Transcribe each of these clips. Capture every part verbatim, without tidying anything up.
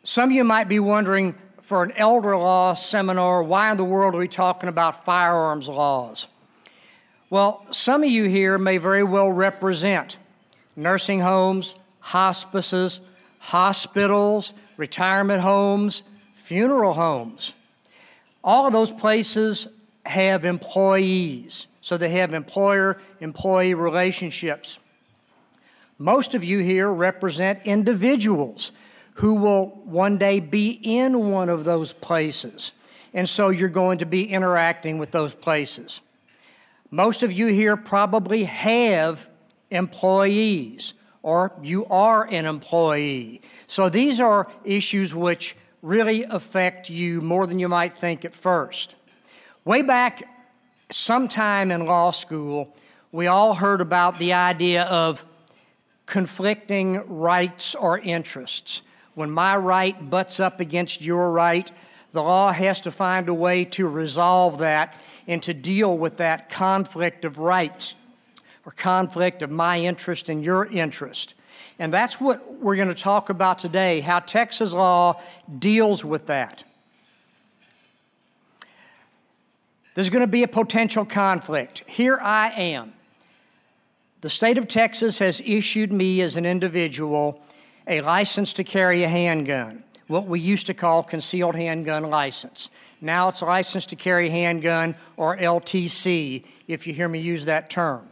Some of you might be wondering, for an elder law seminar, why in the world are we talking about firearms laws? Well, some of you here may very well represent nursing homes, hospices, hospitals, retirement homes, funeral homes. All of those places have employees, so they have employer-employee relationships. Most of you here represent individuals who will one day be in one of those places, and so you're going to be interacting with those places. Most of you here probably have employees, or you are an employee. So these are issues which really affect you more than you might think at first. Way back sometime in law school, we all heard about the idea of conflicting rights or interests. When my right butts up against your right, the law has to find a way to resolve that and to deal with that conflict of rights or conflict of my interest and your interest. And that's what we're going to talk about today, how Texas law deals with that. There's going to be a potential conflict. Here I am. The state of Texas has issued me as an individual a license to carry a handgun, what we used to call concealed handgun license. Now it's a license to carry handgun, or L T C, if you hear me use that term.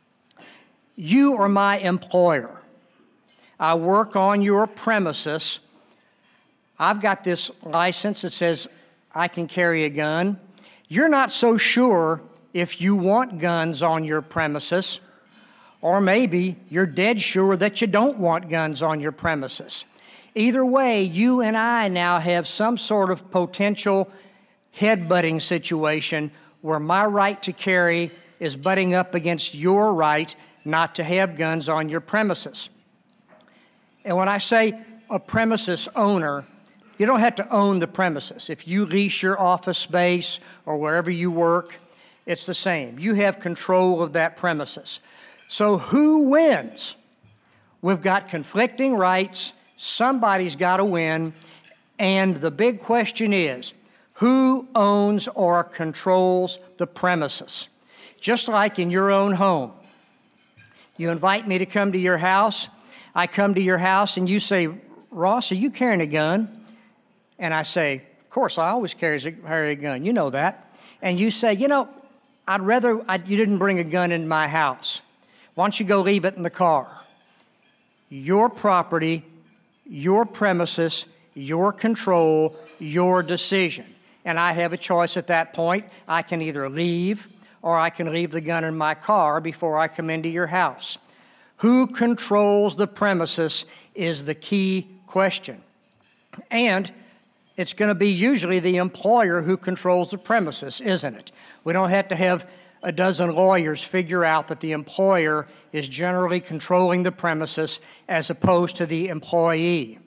You are my employer. I work on your premises. I've got this license that says I can carry a gun. You're not so sure if you want guns on your premises, or maybe you're dead sure that you don't want guns on your premises. Either way, you and I now have some sort of potential head-butting situation where my right to carry is butting up against your right not to have guns on your premises. And when I say a premises owner, you don't have to own the premises. If you lease your office space or wherever you work, it's the same. You have control of that premises. So who wins? We've got conflicting rights. Somebody's got to win. And the big question is, who owns or controls the premises? Just like in your own home. You invite me to come to your house. I come to your house and you say, Ross, are you carrying a gun? And I say, of course, I always carry a gun. You know that. And you say, you know, I'd rather I, you didn't bring a gun in my house. Why don't you go leave it in the car? Your property, your premises, your control, your decision. And I have a choice at that point. I can either leave or I can leave the gun in my car before I come into your house. Who controls the premises is the key question. And it's going to be usually the employer who controls the premises, isn't it? We don't have to have a dozen lawyers figure out that the employer is generally controlling the premises as opposed to the employee.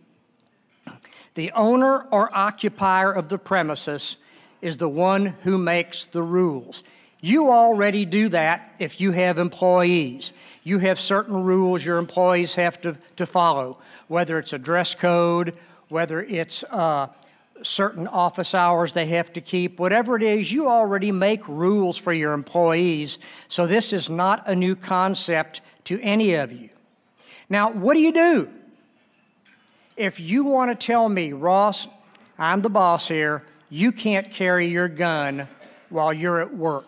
The owner or occupier of the premises is the one who makes the rules. You already do that if you have employees. You have certain rules your employees have to, to follow, whether it's a dress code, whether it's uh, certain office hours they have to keep, whatever it is, you already make rules for your employees, so this is not a new concept to any of you. Now, what do you do? If you want to tell me, Ross, I'm the boss here, you can't carry your gun while you're at work.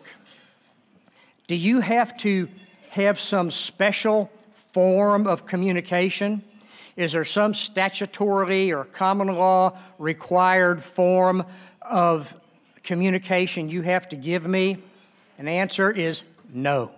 Do you have to have some special form of communication? Is there some statutorily or common law required form of communication you have to give me? An answer is no.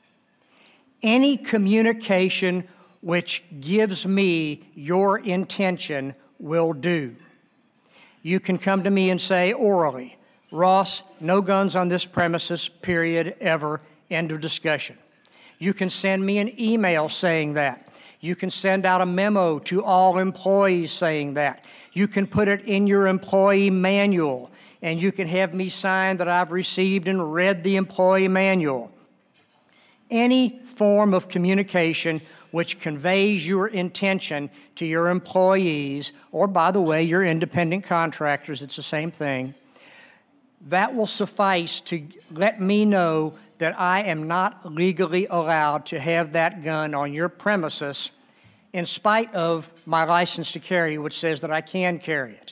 Any communication which gives me your intention will do. You can come to me and say orally, Ross, no guns on this premises, period, ever, end of discussion. You can send me an email saying that. You can send out a memo to all employees saying that. You can put it in your employee manual, and you can have me sign that I've received and read the employee manual. Any form of communication which conveys your intention to your employees, or, by the way, your independent contractors, it's the same thing, that will suffice to let me know that I am not legally allowed to have that gun on your premises in spite of my license to carry, which says that I can carry it.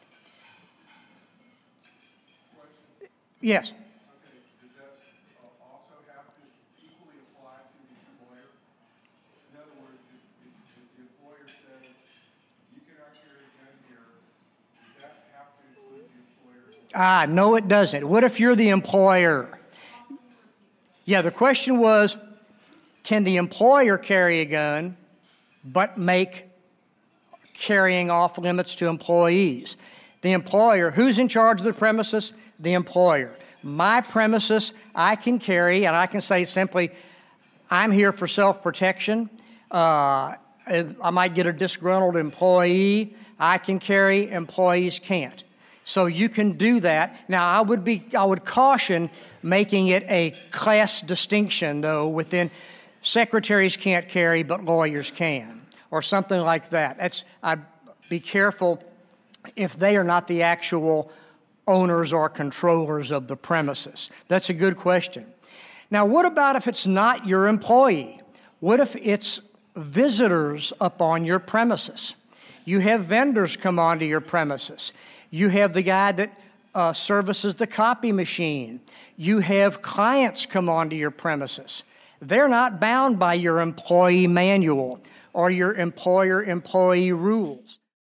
Question? Yes. Okay. Does that uh, also have to equally apply to the employer? In other words, if, if, if the employer says, you cannot carry a gun here, does that have to include the employer? Ah, no, it doesn't. What if you're the employer? Yeah, the question was, can the employer carry a gun but make carrying off limits to employees? The employer, who's in charge of the premises? The employer. My premises, I can carry, and I can say simply, I'm here for self-protection. Uh, I might get a disgruntled employee. I can carry, employees can't. So you can do that. Now, I would be, I would caution making it a class distinction, though, within secretaries can't carry, but lawyers can, or something like that. That's, I'd be careful if they are not the actual owners or controllers of the premises. That's a good question. Now, what about if it's not your employee? What if it's visitors up on your premises? You have vendors come onto your premises. You have the guy that uh, services the copy machine. You have clients come onto your premises. They're not bound by your employee manual or your employer-employee rules.